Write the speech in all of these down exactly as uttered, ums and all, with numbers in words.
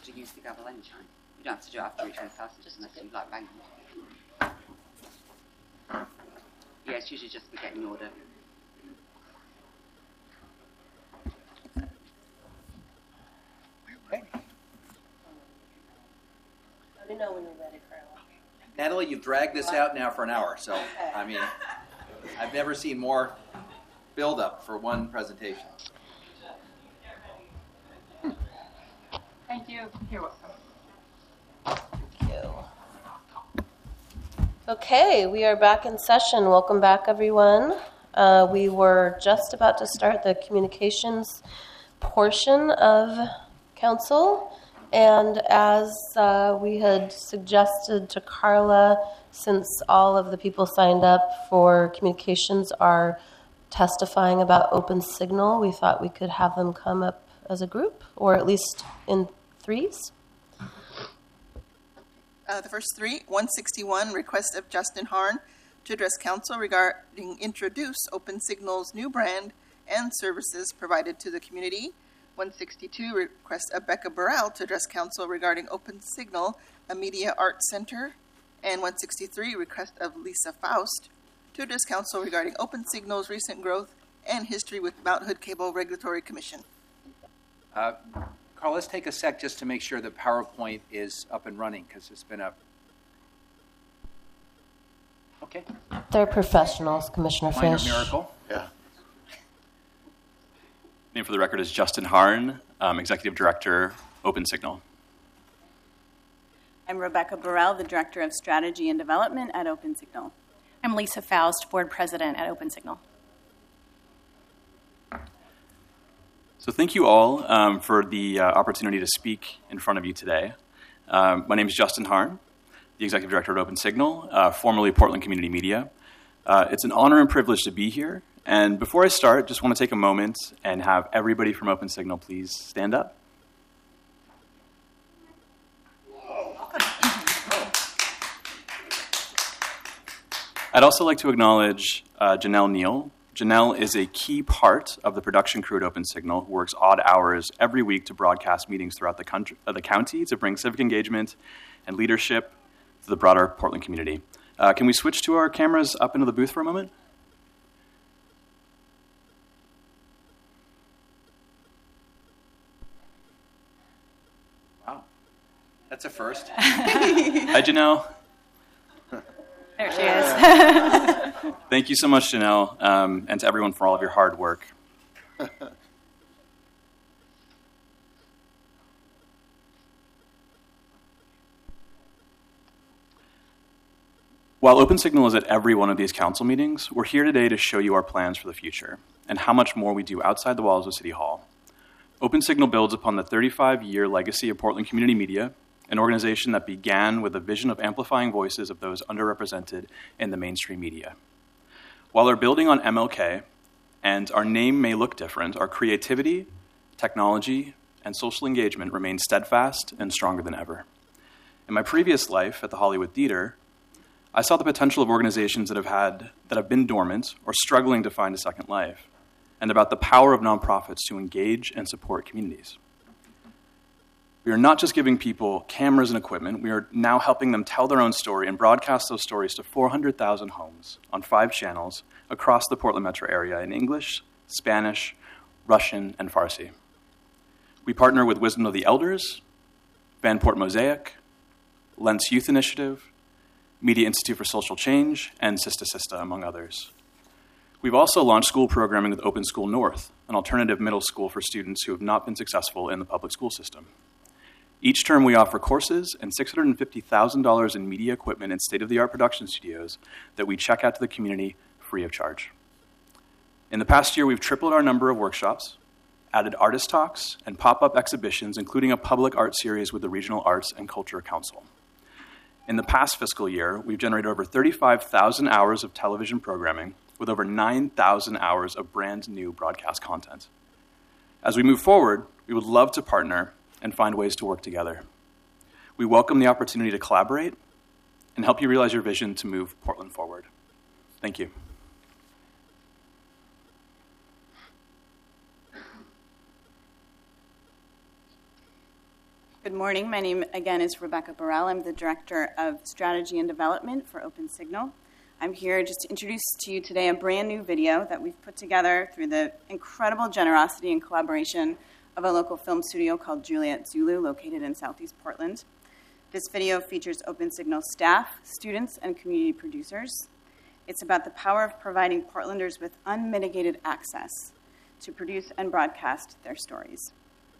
have to use the gavel anytime. You don't have to do it after each one passes unless you like banging. Yeah, it's usually just for getting order. Okay. Let me know when you're ready, Carla. Natalie, you've dragged this out now for an hour, so, I mean, I've never seen more build-up for one presentation. Thank you. You're welcome. Thank you. Okay, we are back in session. Welcome back, everyone. Uh, we were just about to start the communications portion of council, and as uh, we had suggested to Carla, since all of the people signed up for communications are testifying about Open Signal, we thought we could have them come up as a group, or at least in threes. Uh, the first three, one sixty-one, request of Justin Harn to address council regarding introduce Open Signal's new brand and services provided to the community. one sixty-two, request of Becca Burrell to address council regarding Open Signal, a media arts center. And one sixty-three, request of Lisa Faust to address council regarding Open Signal's recent growth and history with Mount Hood Cable Regulatory Commission. Uh, Carl, let's take a sec just to make sure the PowerPoint is up and running, because it's been a... Okay. They're professionals, Commissioner Minor Fish. miracle. Yeah. Name for the record is Justin Harn, um, Executive Director, Open Signal. I'm Rebecca Burrell, the Director of Strategy and Development at Open Signal. I'm Lisa Faust, Board President at Open Signal. So thank you all um, for the uh, opportunity to speak in front of you today. Um, my name is Justin Harn, the Executive Director at Open Signal, uh, formerly Portland Community Media. Uh, it's an honor and privilege to be here. And before I start, just want to take a moment and have everybody from Open Signal please stand up. I'd also like to acknowledge uh, Janelle Neal. Janelle is a key part of the production crew at Open Signal, who works odd hours every week to broadcast meetings throughout the, country, uh, the county to bring civic engagement and leadership to the broader Portland community. Uh, can we switch to our cameras up into the booth for a moment? Wow. That's a first. Hi, Janelle. There she is. Thank you so much, Janelle, um, and to everyone for all of your hard work. While Open Signal is at every one of these council meetings, we're here today to show you our plans for the future and how much more we do outside the walls of City Hall. Open Signal builds upon the thirty-five-year legacy of Portland Community Media, an organization that began with a vision of amplifying voices of those underrepresented in the mainstream media. While we're building on M L K, and our name may look different, our creativity, technology, and social engagement remain steadfast and stronger than ever. In my previous life at the Hollywood Theater, I saw the potential of organizations that have had that have been dormant or struggling to find a second life, and about the power of nonprofits to engage and support communities. We are not just giving people cameras and equipment, we are now helping them tell their own story and broadcast those stories to four hundred thousand homes on five channels across the Portland metro area in English, Spanish, Russian, and Farsi. We partner with Wisdom of the Elders, Vanport Mosaic, Lentz Youth Initiative, Media Institute for Social Change, and Sista Sista, among others. We've also launched school programming with Open School North, an alternative middle school for students who have not been successful in the public school system. Each term we offer courses and six hundred fifty thousand dollars in media equipment and state-of-the-art production studios that we check out to the community free of charge. In the past year, we've tripled our number of workshops, added artist talks, and pop-up exhibitions, including a public art series with the Regional Arts and Culture Council. In the past fiscal year, we've generated over thirty-five thousand hours of television programming with over nine thousand hours of brand new broadcast content. As we move forward, we would love to partner and find ways to work together. We welcome the opportunity to collaborate and help you realize your vision to move Portland forward. Thank you. Good morning. My name, again, is Rebecca Burrell. I'm the Director of Strategy and Development for OpenSignal. I'm here just to introduce to you today a brand new video that we've put together through the incredible generosity and collaboration of a local film studio called Juliet Zulu, located in Southeast Portland. This video features OpenSignal staff, students, and community producers. It's about the power of providing Portlanders with unmitigated access to produce and broadcast their stories.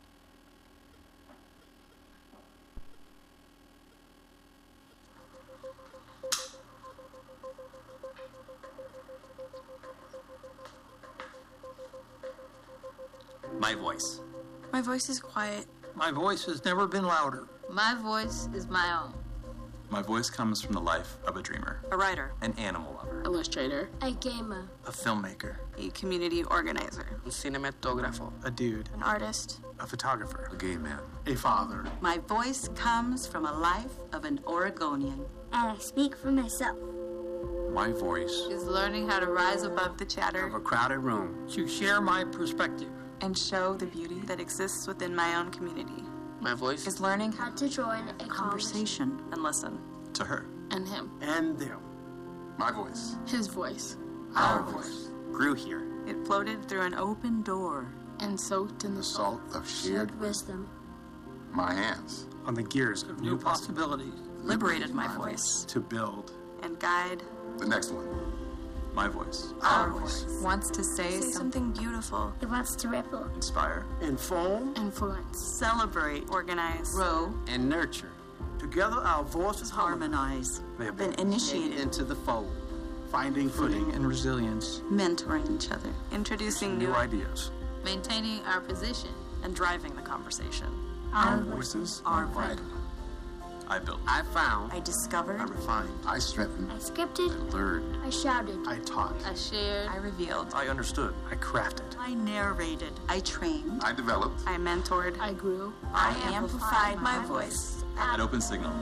My voice. My voice is quiet. My voice has never been louder. My voice is my own. My voice comes from the life of a dreamer, A writer. an animal lover, Illustrator. A gamer. A filmmaker. A community organizer. A cinematographer. A dude. An artist. A photographer. a gay man. A father. My voice comes from a life of an Oregonian. And I speak for myself. My voice Is learning how to rise above the Of chatter a crowded room. To share my perspective. and show the beauty that exists within my own community. My voice. Is learning How to join a conversation. Conversation. and listen. to her. And him. And them. My voice. His voice. Our voice. Grew here. It floated through an open door. And soaked in the Salt of shared shared wisdom. My hands. On the gears of new possibilities. Liberated my voice. To build. And guide. The next one. My voice. Our voice. Wants to say, something beautiful. It wants to ripple. Inspire. Inform. Influence. Celebrate. Organize. Grow. And nurture. Together our voices Harmonize. They have Been initiated. into the fold. Finding footing and resilience. Mentoring each other. Introducing New new ideas. Maintaining our position. And driving the conversation. Our voices are vital. I built. I found. I discovered. I refined. I strengthened. I scripted. Learned. I shouted. I taught. I shared. I revealed. I understood. I crafted. I narrated. I trained. I developed. I mentored. I grew. I amplified my voice. At OpenSignal.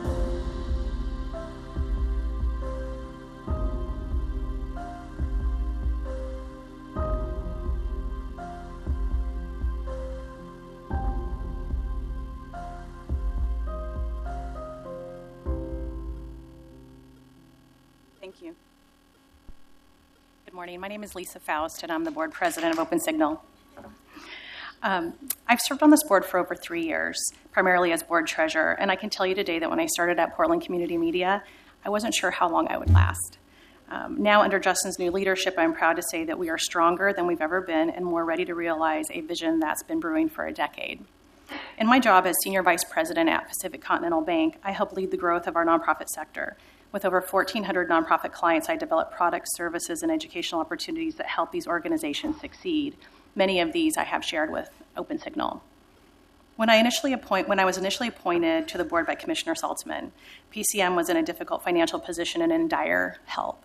Thank you. Good morning. My name is Lisa Faust, and I'm the board president of OpenSignal. Um, I've served on this board for over three years, primarily as board treasurer, and I can tell you today that when I started at Portland Community Media, I wasn't sure how long I would last. Um, now, under Justin's new leadership, I'm proud to say that we are stronger than we've ever been and more ready to realize a vision that's been brewing for a decade. In my job as Senior Vice President at Pacific Continental Bank, I help lead the growth of our nonprofit sector. With over fourteen hundred nonprofit clients, I develop products, services, and educational opportunities that help these organizations succeed. Many of these I have shared with OpenSignal. When I initially appoint, when I was initially appointed to the board by Commissioner Saltzman, P C M was in a difficult financial position and in dire help.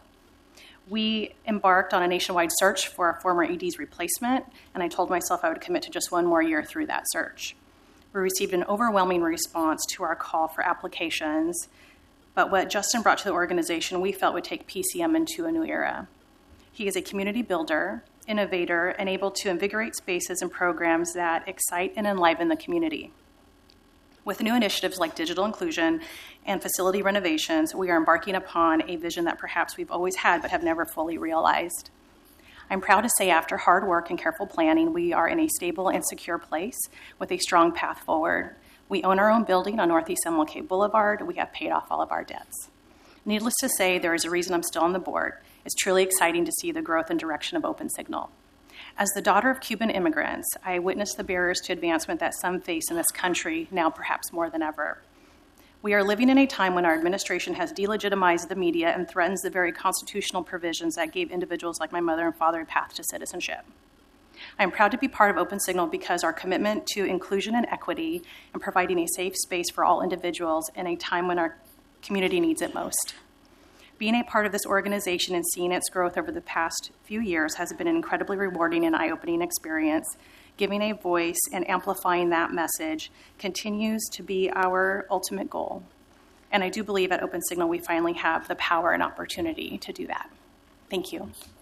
We embarked on a nationwide search for our former E D's replacement, and I told myself I would commit to just one more year through that search. We received an overwhelming response to our call for applications, but what Justin brought to the organization we felt would take P C M into a new era. He is a community builder, innovator, and able to invigorate spaces and programs that excite and enliven the community. With new initiatives like digital inclusion and facility renovations, we are embarking upon a vision that perhaps we've always had but have never fully realized. I'm proud to say after hard work and careful planning, we are in a stable and secure place with a strong path forward. We own our own building on Northeast M L K Boulevard. We have paid off all of our debts. Needless to say, there is a reason I'm still on the board. It's truly exciting to see the growth and direction of OpenSignal. As the daughter of Cuban immigrants, I witnessed the barriers to advancement that some face in this country, now perhaps more than ever. We are living in a time when our administration has delegitimized the media and threatens the very constitutional provisions that gave individuals like my mother and father a path to citizenship. I am proud to be part of OpenSignal because our commitment to inclusion and equity and providing a safe space for all individuals in a time when our community needs it most. Being a part of this organization and seeing its growth over the past few years has been an incredibly rewarding and eye-opening experience. Giving a voice and amplifying that message continues to be our ultimate goal. And I do believe at OpenSignal we finally have the power and opportunity to do that. Thank you.